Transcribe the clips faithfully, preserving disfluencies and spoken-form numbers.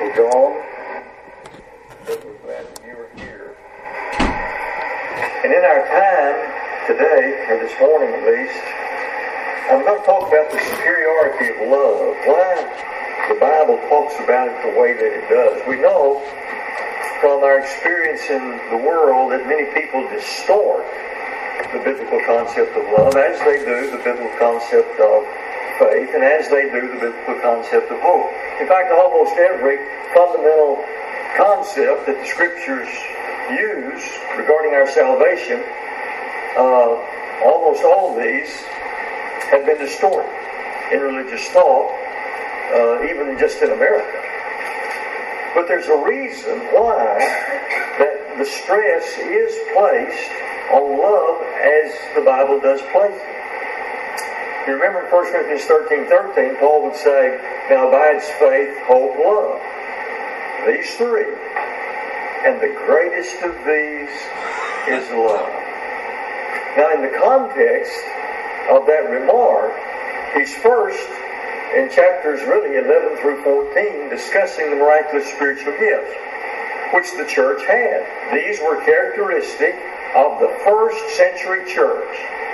Brother John. We're glad that you are here. And in our time today, or this morning at least, I'm going to talk about the superiority of love. Why the Bible talks about it the way that it does. We know from our experience in the world that many people distort the biblical concept of love, as they do the biblical concept of faith, and as they do the biblical concept of hope. In fact, almost every fundamental concept that the Scriptures use regarding our salvation, uh, almost all of these have been distorted in religious thought, uh, even just in America. But there's a reason why that the stress is placed on love as the Bible does place it. You remember in First Corinthians thirteen thirteen, Paul would say, now abides faith, hope, love. These three. And the greatest of these is love. Now in the context of that remark, he's first in chapters really eleven through fourteen discussing the miraculous spiritual gifts which the church had. These were characteristic of the first century church.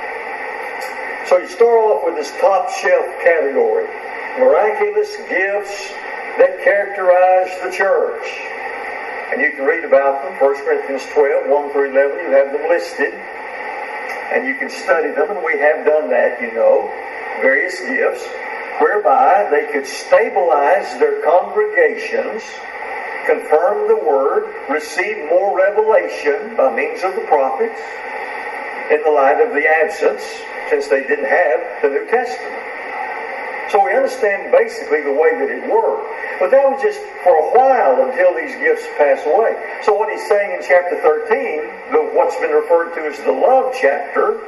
So you start off with this top shelf category, miraculous gifts that characterize the church. And you can read about them, First Corinthians twelve, one through eleven, you have them listed. And you can study them, and we have done that, you know, various gifts, whereby they could stabilize their congregations, confirm the Word, receive more revelation by means of the prophets, in the light of the absence, since they didn't have the New Testament. So we understand basically the way that it worked. But that was just for a while until these gifts pass away. So what he's saying in chapter thirteen, the, what's been referred to as the love chapter,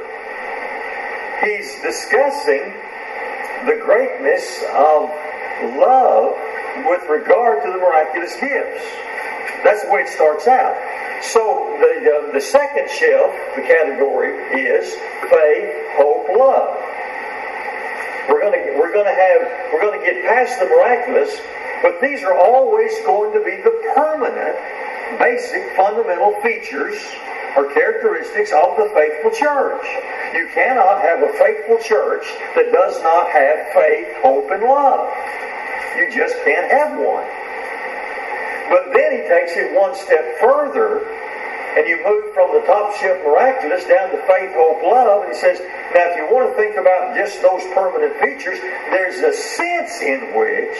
he's discussing the greatness of love with regard to the miraculous gifts. That's the way it starts out. So the uh, the second shelf, the category, is faith, hope, love. We're going to we're going to have we're going to get past the miraculous, but these are always going to be the permanent, basic, fundamental features or characteristics of the faithful church. You cannot have a faithful church that does not have faith, hope, and love. You just can't have one. But then he takes it one step further, and you move from the top shelf miraculous down to faith, hope, love, and he says, now if you want to think about just those permanent features, there's a sense in which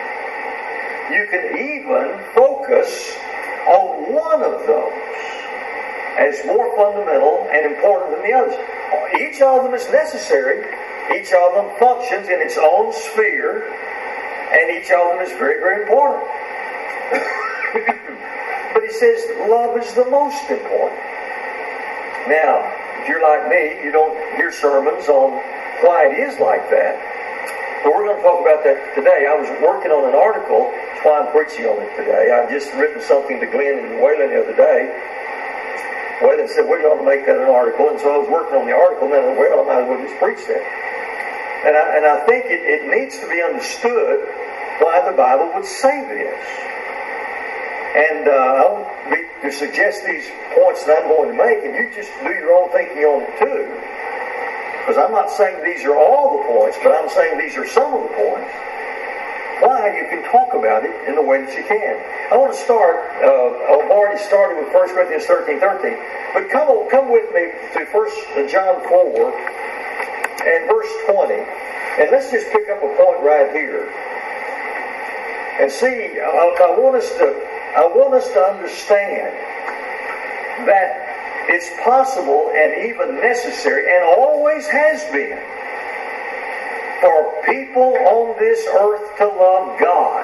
you can even focus on one of those as more fundamental and important than the others. Each of them is necessary. Each of them functions in its own sphere, and each of them is very, very important. But he says love is the most important. Now, if you're like me, you don't hear sermons on why it is like that. But we're going to talk about that today. I was working on an article. That's why I'm preaching on it today. I've just written something to Glenn and Waylon the other day. Waylon said, well, you ought to make that an article. And so I was working on the article, and then I said, well, I might as well just preach that. And I, and I think it, it needs to be understood why the Bible would say this. And uh, I want to suggest these points that I'm going to make, and you just do your own thinking on it too. Because I'm not saying these are all the points, but I'm saying these are some of the points. Why you can talk about it in the way that you can. I want to start, uh, I've already started with First Corinthians thirteen thirteen, but come on, come with me to First John four and verse twenty, and let's just pick up a point right here. And see, I, I want us to I want us to understand that it's possible and even necessary, and always has been, for people on this earth to love God.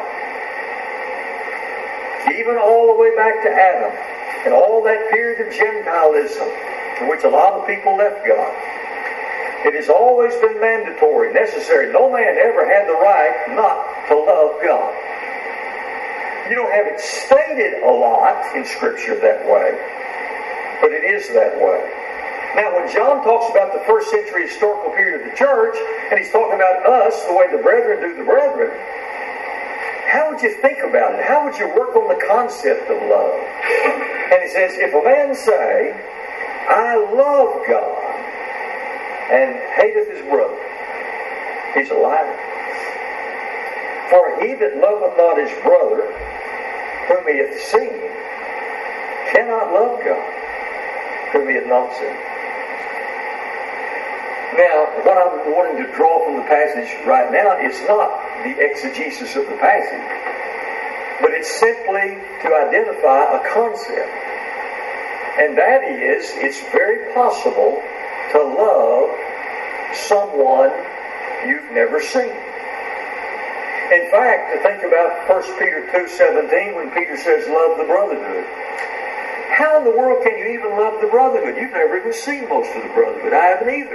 Even all the way back to Adam, and all that period of Gentilism, in which a lot of people left God. It has always been mandatory, necessary. No man ever had the right not to love God. You don't have it stated a lot in Scripture that way, but it is that way. Now, when John talks about the first century historical period of the church, and he's talking about us, the way the brethren do the brethren, how would you think about it? How would you work on the concept of love? And he says, if a man say, I love God, and hateth his brother, he's a liar. For he that loveth not his brother, whom he hath seen, cannot love God, whom he hath not seen. Now, what I'm wanting to draw from the passage right now is not the exegesis of the passage, but it's simply to identify a concept. And that is, it's very possible to love someone you've never seen. In fact, to think about First Peter two seventeen, when Peter says, love the brotherhood. How in the world can you even love the brotherhood? You've never even seen most of the brotherhood. I haven't either.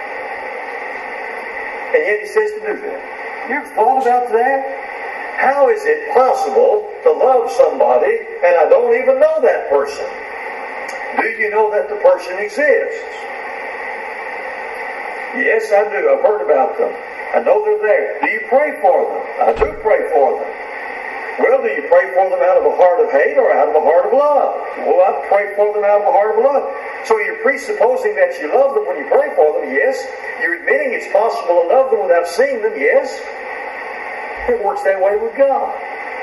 And yet he says to do that. You ever thought about that? How is it possible to love somebody and I don't even know that person? Do you know that the person exists? Yes, I do. I've heard about them. I know they're there. Do you pray for them? I do pray for them. Well, do you pray for them out of a heart of hate or out of a heart of love? Well, I pray for them out of a heart of love. So you're presupposing that you love them when you pray for them, yes. You're admitting it's possible to love them without seeing them, yes. It works that way with God.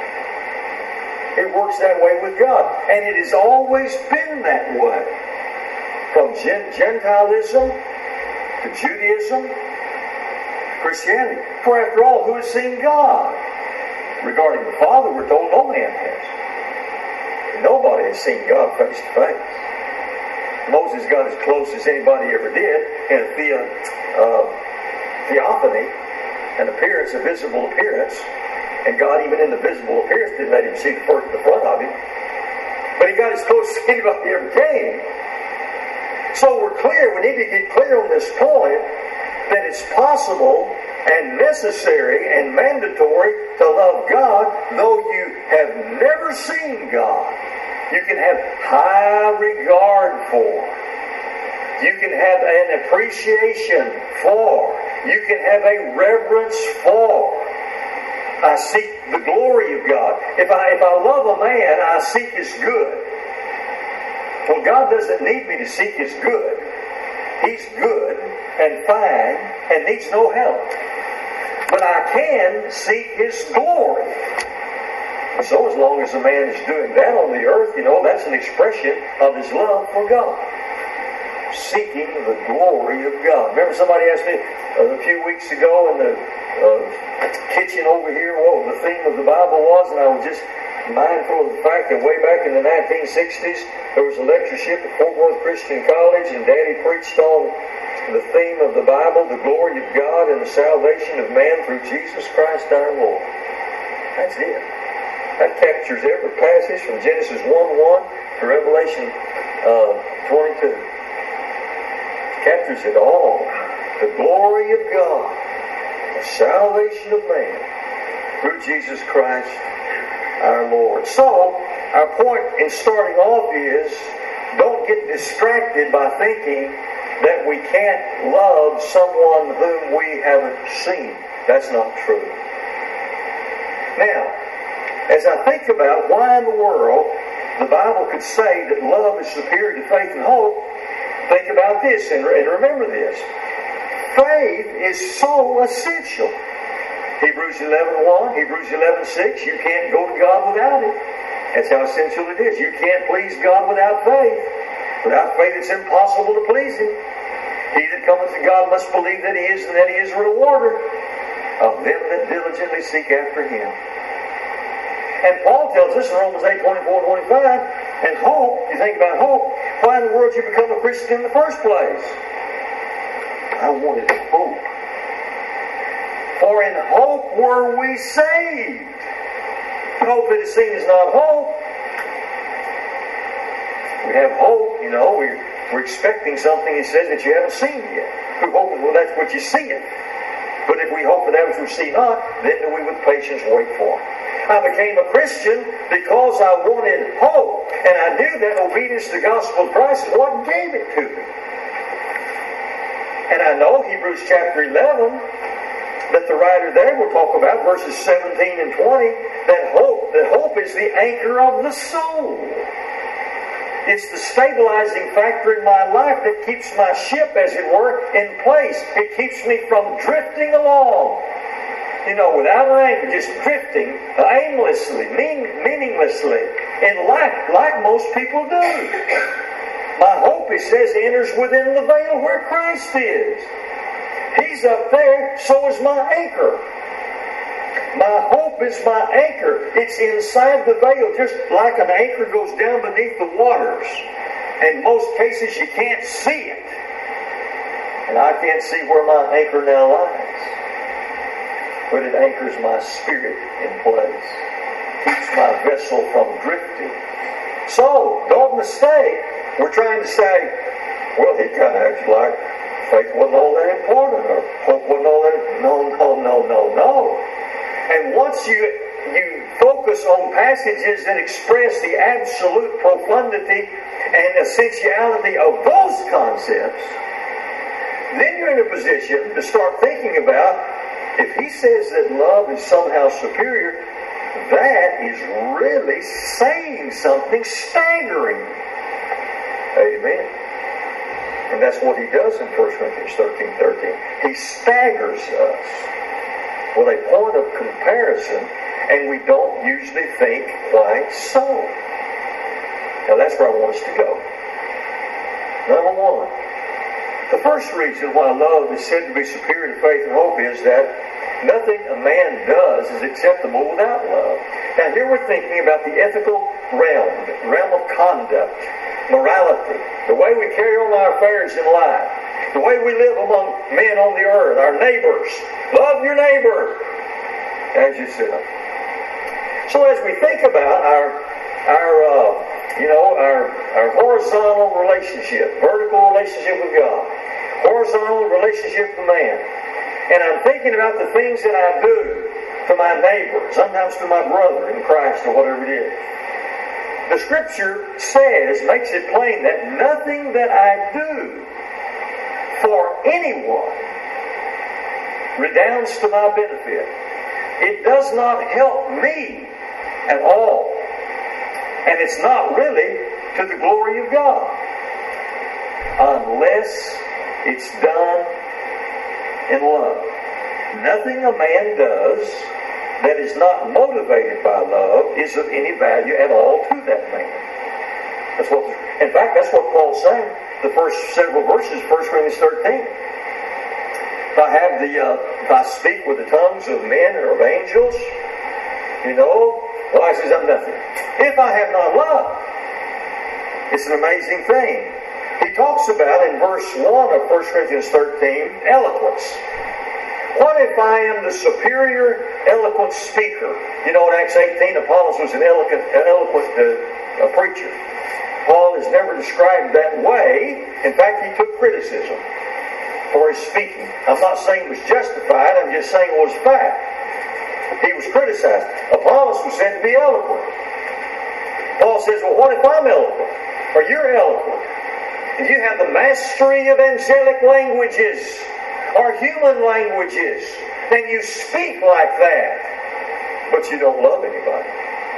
It works that way with God. And it has always been that way. From Gentilism to Judaism, Christianity. For after all, who has seen God? Regarding the Father, we're told no man has. Nobody has seen God face to face. Moses got as close as anybody ever did in a the, uh, theophany, an appearance, a visible appearance. And God, even in the visible appearance, didn't let him see the first, the front of him. But he got as close as anybody ever came. So we're clear, we need to get clear on this point, that it's possible and necessary and mandatory to love God, though you have never seen God. You can have high regard for. You can have an appreciation for. You can have a reverence for. I seek the glory of God. If I, if I love a man, I seek his good. Well, God doesn't need me to seek his good. He's good and fine and needs no help. But I can seek his glory. So as long as a man is doing that on the earth, you know, that's an expression of his love for God. Seeking the glory of God. Remember somebody asked me a few weeks ago in the uh, kitchen over here what the theme of the Bible was, and I was just mindful of the fact that way back in the nineteen sixties there was a lectureship at Fort Worth Christian College, and Daddy preached on the theme of the Bible, the glory of God and the salvation of man through Jesus Christ our Lord. That's it. That captures every passage from Genesis one one to Revelation uh, twenty-two. Captures it all. The glory of God, the salvation of man through Jesus Christ our Lord. So, our point in starting off is, don't get distracted by thinking that we can't love someone whom we haven't seen. That's not true. Now, as I think about why in the world the Bible could say that love is superior to faith and hope, think about this and, and remember this. Faith is so essential. Hebrews eleven one, Hebrews eleven six, you can't go to God without it. That's how essential it is. You can't please God without faith. Without faith it's impossible to please Him. He that cometh to God must believe that He is, and that He is a rewarder of them that diligently seek after Him. And Paul tells us in Romans eight twenty-four and twenty-five, and hope, you think about hope, why in the world did you become a Christian in the first place? I wanted hope. For in hope were we saved. Hope that is seen is not hope. We have hope, you know, we're, we're expecting something, he says, that you haven't seen yet. We're hoping, well, that's what you see it. But if we hope for that which we see not, then do we with patience wait for it. I became a Christian because I wanted hope. And I knew that obedience to the gospel of Christ is what gave it to me. And I know Hebrews chapter eleven, that the writer there will talk about, verses seventeen and twenty, that hope, that hope is the anchor of the soul. It's the stabilizing factor in my life that keeps my ship, as it were, in place. It keeps me from drifting along. You know, without an anchor, just drifting aimlessly, mean, meaninglessly in life, like most people do. My hope, it says, enters within the veil where Christ is. He's up there, so is my anchor. My hope is my anchor. It's inside the veil, just like an anchor goes down beneath the waters. In most cases, you can't see it. And I can't see where my anchor now lies. But it anchors my spirit in place. Keeps my vessel from drifting. So, don't mistake. We're trying to say, well, he kind of acted like faith wasn't all that important, or hope wasn't all that. No, no, no, no, no. And once you you focus on passages that express the absolute profundity and essentiality of those concepts, then you're in a position to start thinking about, if he says that love is somehow superior, that is really saying something staggering. Amen. And that's what he does in First Corinthians thirteen thirteen. He staggers us with a point of comparison, and we don't usually think quite so. Now that's where I want us to go. Number one, the first reason why love is said to be superior to faith and hope is that nothing a man does is acceptable without love. Now here we're thinking about the ethical realm, the realm of conduct, morality, the way we carry on our affairs in life, the way we live among men on the earth, our neighbors. Love your neighbor as yourself. So as we think about our, our uh, you know, our, our horizontal relationship, vertical relationship with God, horizontal relationship with man, and I'm thinking about the things that I do to my neighbor, sometimes to my brother in Christ or whatever it is. The Scripture says, makes it plain that nothing that I do for anyone redounds to my benefit. It does not help me at all. And it's not really to the glory of God. Unless it's done in love. Nothing a man does that is not motivated by love is of any value at all to that man. That's what, in fact, that's what Paul's saying. The first several verses, First Corinthians thirteen. If I have the, uh, if I speak with the tongues of men or of angels, you know, well, I says I'm nothing. If I have not love, it's an amazing thing. He talks about in verse one of First Corinthians thirteen, eloquence. What if I am the superior eloquent speaker? You know, in Acts eighteen, Apollos was an eloquent, an eloquent uh, a preacher. Paul is never described that way. In fact, he took criticism for his speaking. I'm not saying it was justified, I'm just saying it was fact. He was criticized. Apollos was said to be eloquent. Paul says, well, what if I'm eloquent? Or you're eloquent? And you have the mastery of angelic languages or human languages, and you speak like that, but you don't love anybody.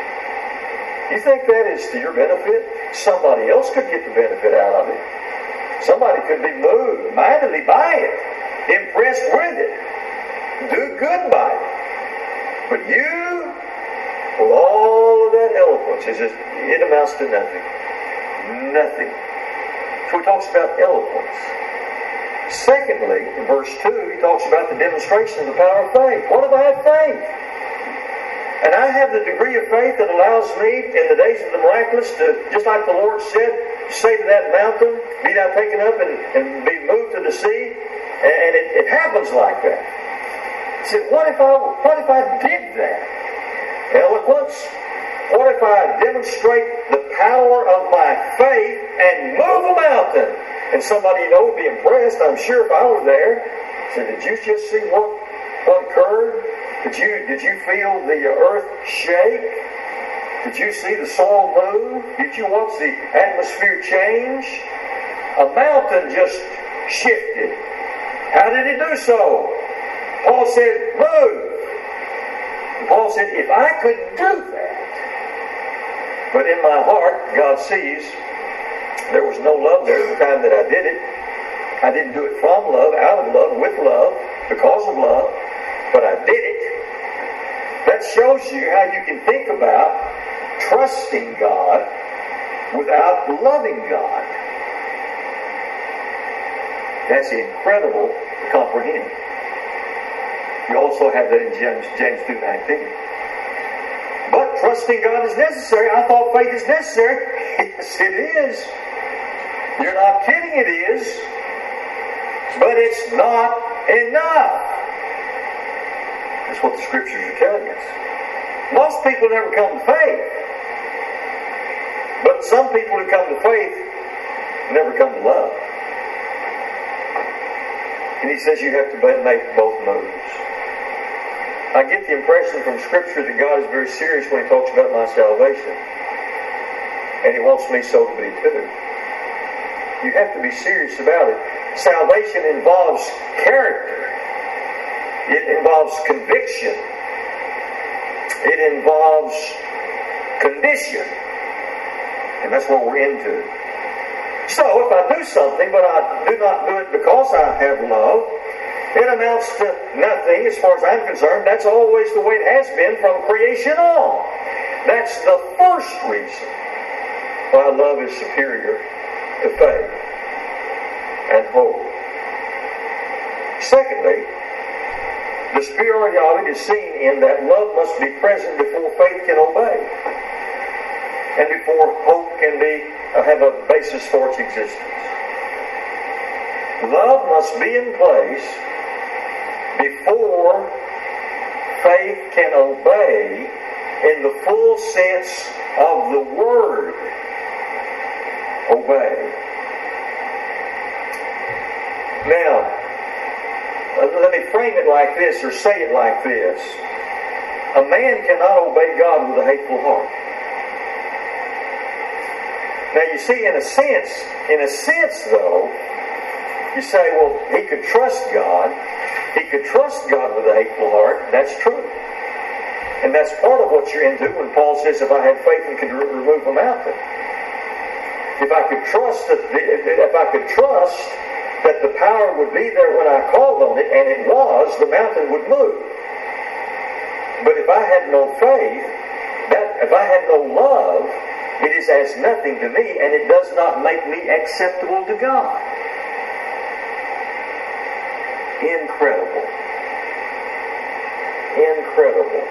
You think that is to your benefit? Somebody else could get the benefit out of it. Somebody could be moved mightily by it, impressed with it, do good by it. But you, with all of that eloquence, is just, it amounts to nothing. Nothing. So he talks about eloquence. Secondly, in verse two, he talks about the demonstration of the power of faith. What if I have faith? And I have the degree of faith that allows me, in the days of the miraculous, to, just like the Lord said, say to that mountain, be thou taken up and, and be moved to the sea. And it, it happens like that. He said, what if I, what if I did that? Eloquence. What if I demonstrate the power of my faith and move a mountain? And somebody, you know, would be impressed, I'm sure, if I were there. Said, did you just see what, what occurred? Did you, did you feel the earth shake? Did you see the soil move? Did you watch the atmosphere change? A mountain just shifted. How did it do so? Paul said, move. And Paul said, if I could do that, but in my heart, God sees, there was no love there at the time that I did it. I didn't do it from love, out of love, with love, because of love, but I did it. That shows you how you can think about trusting God without loving God. That's incredible to comprehend. You also have that in James, James two nineteen. But trusting God is necessary. I thought faith is necessary. Yes, it is. You're not kidding, it is. But it's not enough. That's what the Scriptures are telling us. Most people never come to faith. But some people who come to faith never come to love. And he says you have to make both moves. I get the impression from Scripture that God is very serious when he talks about my salvation. And he wants me so to be too. You have to be serious about it. Salvation involves character. It involves conviction. It involves condition. And that's what we're into. So if I do something, but I do not do it because I have love, it amounts to nothing as far as I'm concerned. That's always the way it has been from creation on. That's the first reason why love is superior to faith and hope. Secondly, the superiority of it is seen in that love must be present before faith can obey, and before hope can be uh, have a basis for its existence. Love must be in place before faith can obey in the full sense of the word obey. Now, let me frame it like this, or say it like this. A man cannot obey God with a hateful heart. Now you see, in a sense, in a sense though, you say, well, he could trust God. He could trust God with a hateful heart. That's true. And that's part of what you're into when Paul says, if I had faith and could re- remove a mountain. If I could trust that, the, if I could trust that the power would be there when I called on it, and it was, the mountain would move. But if I had no faith, that if I had no love, it is as nothing to me, and it does not make me acceptable to God. Incredible. Incredible.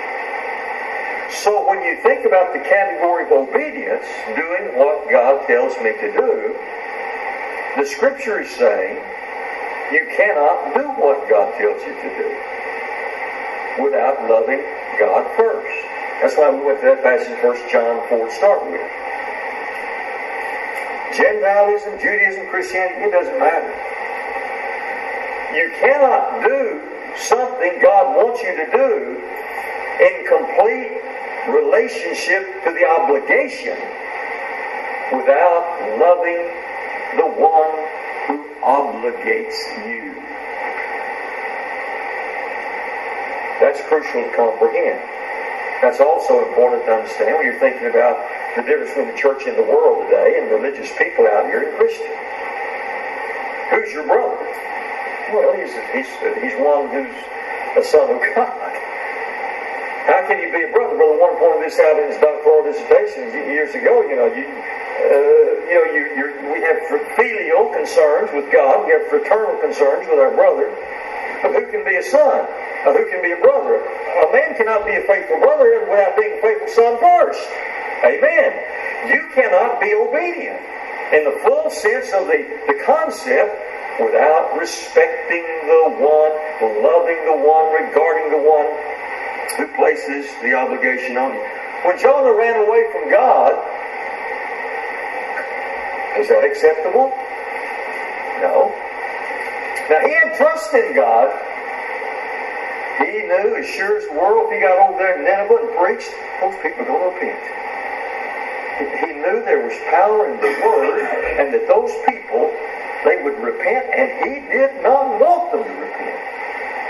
So when you think about the category of obedience, doing what God tells me to do, the Scripture is saying you cannot do what God tells you to do without loving God first. That's why we went to that passage in First John four to start with. Gentilism, Judaism, Christianity, it doesn't matter. You cannot do something God wants you to do in complete relationship to the obligation without loving the one who obligates you. That's crucial to comprehend. That's also important to understand when you're thinking about the difference between the church and the world today and religious people out here and Christians. Who's your brother? Well, he's, he's, he's one who's a son of God. How can you be a brother? Brother Warren pointed this out in his doctoral dissertation years ago. You know, you, uh, you know, you, you're, we have filial concerns with God. We have fraternal concerns with our brother. But who can be a son? Uh, who can be a brother? A man cannot be a faithful brother without being a faithful son first. Amen. You cannot be obedient in the full sense of the, the concept without respecting the one, loving the one, regarding the one who places the obligation on you. When Jonah ran away from God, was that acceptable? No. Now he had trust in God. He knew as sure as the world, if he got over there to Nineveh and preached, those people are going to repent. He knew there was power in the word, and that those people, they would repent, and he did not want them to repent.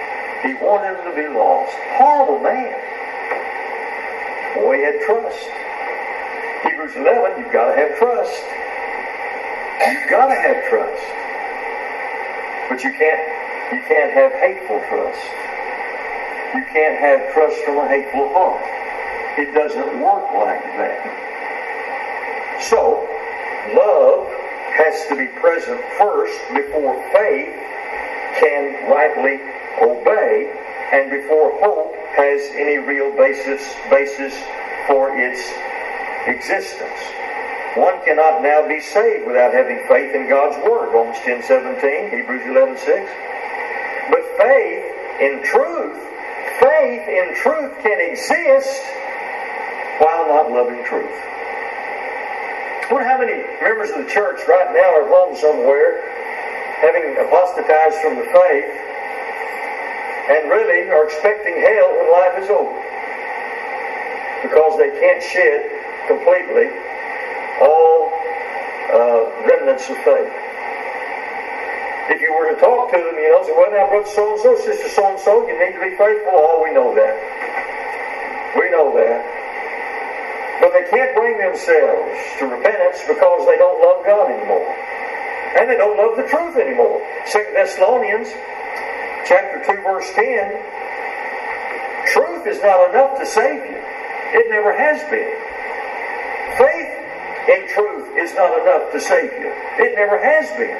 He wanted them to be lost. Horrible man. Boy, he had trust. Hebrews eleven, you've got to have trust. You've got to have trust. But you can't, you can't have hateful trust. You can't have trust from a hateful heart. It doesn't work like that. So, love has to be present first before faith can rightly obey and before hope has any real basis, basis for its existence. One cannot now be saved without having faith in God's Word. Romans ten seventeen, Hebrews eleven six. But faith in truth, faith in truth can exist while not loving truth. I wonder how many members of the church right now are home somewhere having apostatized from the faith and really are expecting hell when life is over because they can't shed completely all uh, remnants of faith. If you were to talk to them, you know, say, well, now, brother so-and-so, sister so-and-so, you need to be faithful. Oh, we know that. We know that. But they can't bring themselves to repentance because they don't love God anymore. And they don't love the truth anymore. Second Thessalonians chapter two, verse ten, truth is not enough to save you. It never has been. Faith in truth is not enough to save you. It never has been.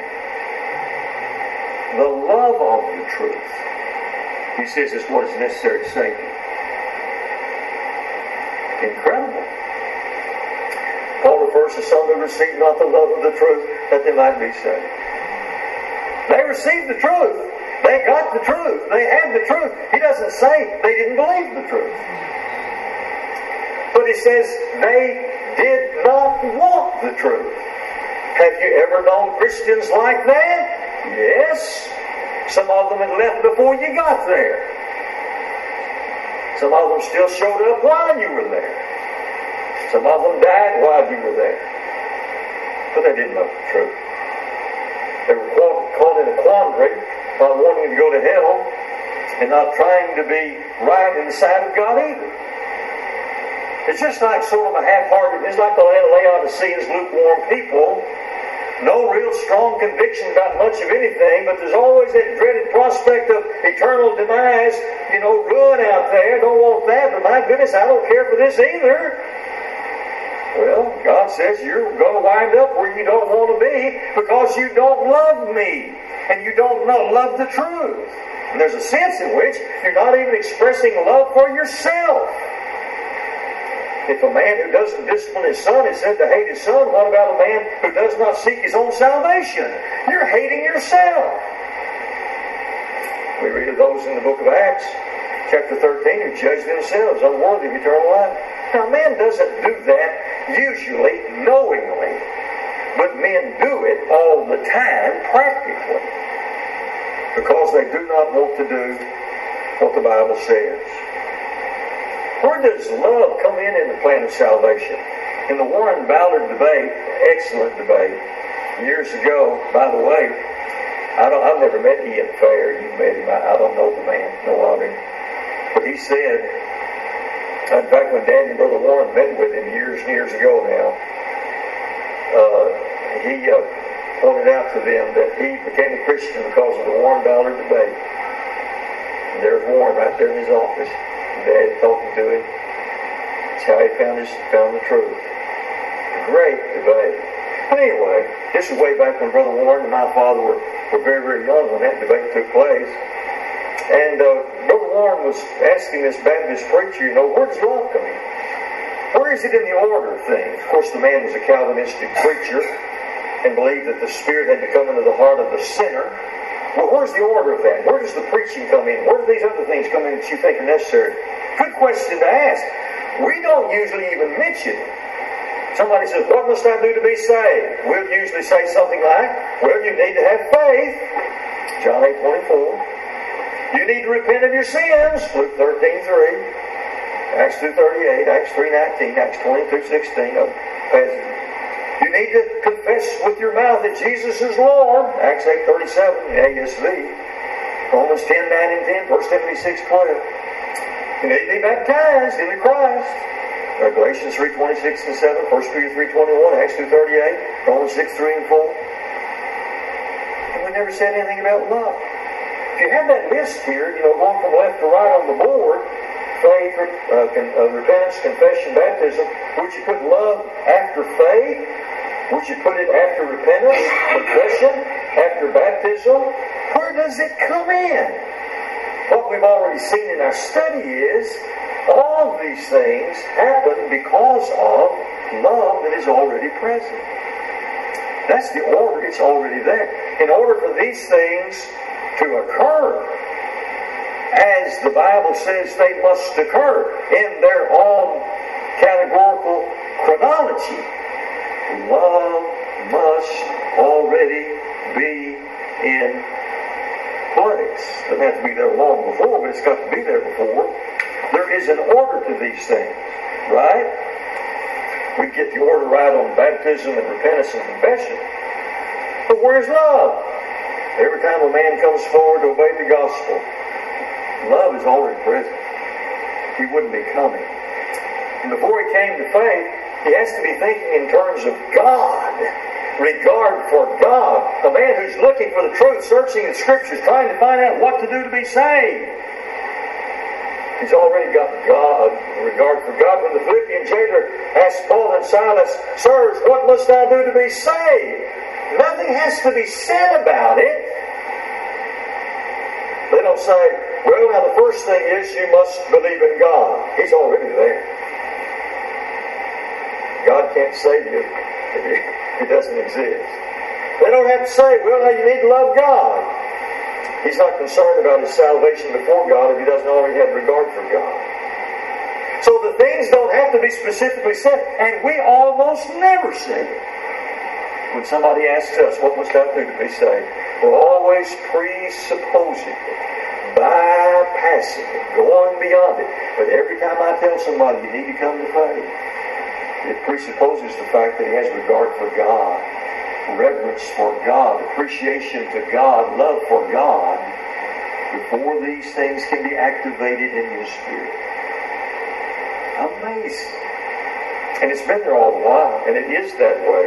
The love of the truth, he says, is what is necessary to save you. Incredible. Paul refers to some who received not the love of the truth that they might be saved. They received the truth. They got the truth. They had the truth. He doesn't say they didn't believe the truth. But he says they did not want the truth. Have you ever known Christians like that? Yes. Some of them had left before you got there. Some of them still showed up while you were there. Some of them died while you were there. But they didn't know the truth. They were caught in a quandary, not wanting to go to hell and not trying to be right in the sight of God either. It's just like sort of a half-hearted, it's like the Laodiceans, lukewarm people. No real strong conviction about much of anything, but there's always that dreaded prospect of eternal demise, you know, ruin out there. Don't want that, but my goodness, I don't care for this either. Well, God says you're going to wind up where you don't want to be because you don't love me and you don't know, love the truth. And there's a sense in which you're not even expressing love for yourself. If a man who doesn't discipline his son is said to hate his son, what about a man who does not seek his own salvation? You're hating yourself. We read of those in the book of Acts, chapter thirteen, who judge themselves unworthy of eternal life. Now, man doesn't do that usually knowingly, but men do it all the time practically because they do not want to do what the Bible says. Where does love come in in the plan of salvation? In the Warren Ballard debate, excellent debate, years ago, by the way, I don't, I've never met Ian Fair. You've met him. I, I don't know the man, know of him. But he said, in fact, when Dad and Brother Warren met with him years and years ago now, uh, he uh, pointed out to them that he became a Christian because of the Warren Ballard debate. And there's Warren right there in his office. Dad talking to him. That's how he found his found the truth. Great debate. But anyway, this is way back when Brother Warren and my father were, were very, very young when that debate took place. And uh, Brother Warren was asking this Baptist preacher, you know, where does love come in? Where is it in the order of things? Of course, the man was a Calvinistic preacher and believed that the Spirit had to come into the heart of the sinner. Well, where's the order of that? Where does the preaching come in? Where do these other things come in that you think are necessary? Good question to ask. We don't usually even mention it. Somebody says, what must I do to be saved? We'll usually say something like, well, you need to have faith. John eight twenty-four. You need to repent of your sins. Luke thirteen three. Acts two thirty-eight. Acts three nineteen. Acts twenty-two sixteen. You need to confess with your mouth that Jesus is Lord. Acts eight thirty-seven, A S V. Romans ten, nine and ten, First Timothy six, twelve. You need to be baptized into Christ. Uh, Galatians three, twenty-six and seven, First Peter three, twenty-one, Acts two, thirty-eight, Romans six, three and four. And we never said anything about love. If you have that list here, you know, going from left to right on the board, faith, uh, con, uh, repentance, confession, baptism, would you put love after faith? Would you put it after repentance, confession, after baptism? Where does it come in? What we've already seen in our study is all of these things happen because of love that is already present. That's the order. It's already there. In order for these things to occur, as the Bible says they must occur in their own categorical chronology, love must already be in place. Doesn't have to be there long before, but it's got to be there before. There is an order to these things, right? We get the order right on baptism and repentance and confession. But where's love? Every time a man comes forward to obey the gospel, love is already present. He wouldn't be coming. And before he came to faith, he has to be thinking in terms of God. Regard for God. A man who's looking for the truth, searching the Scriptures, trying to find out what to do to be saved. He's already got God, regard for God. When the Philippian jailer asked Paul and Silas, "Sirs, what must I do to be saved?" Nothing has to be said about it. They don't say, "Well, now the first thing is you must believe in God." He's already there. God can't save you if He doesn't exist. They don't have to say, "Well, now you need to love God." He's not concerned about his salvation before God if he doesn't already have regard for God. So the things don't have to be specifically said, and we almost never say it. When somebody asks us, "What must I do to be saved?" we're always presupposing it, bypassing it, going beyond it. But every time I tell somebody you need to come to faith, it presupposes the fact that he has regard for God, reverence for God, appreciation to God, love for God, before these things can be activated in his spirit. Amazing. And it's been there all the while, and it is that way.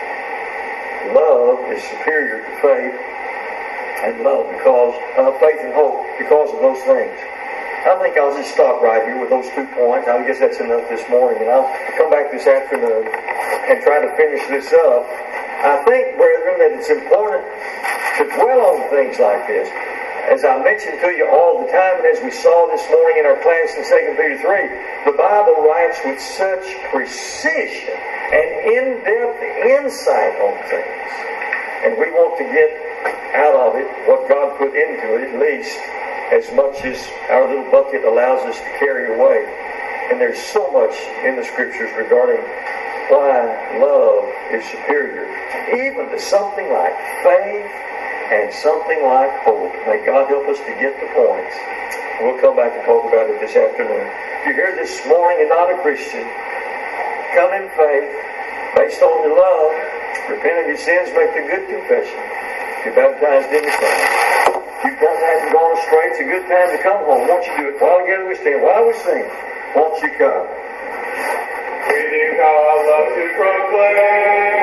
Love is superior to faith and love because uh, faith and hope because of those things. I think I'll just stop right here with those two points. I guess that's enough this morning, and I'll come back this afternoon and try to finish this up. I think, brethren, that it's important to dwell on things like this. As I mentioned to you all the time, and as we saw this morning in our class in Second Peter three, the Bible writes with such precision and in-depth insight on things. And we want to get out of it what God put into it, at least as much as our little bucket allows us to carry away. And there's so much in the Scriptures regarding why love is superior, even to something like faith and something like hope. May God help us to get the points. We'll come back and talk about it this afternoon. If you're here this morning and not a Christian, come in faith, based on your love, repent of your sins, make the good confession. If you're baptized in the Son. If you've done that and gone astray, it's a good time to come home. Won't you do it? While together we stand, while we sing, won't you come? We do call love to proclaim.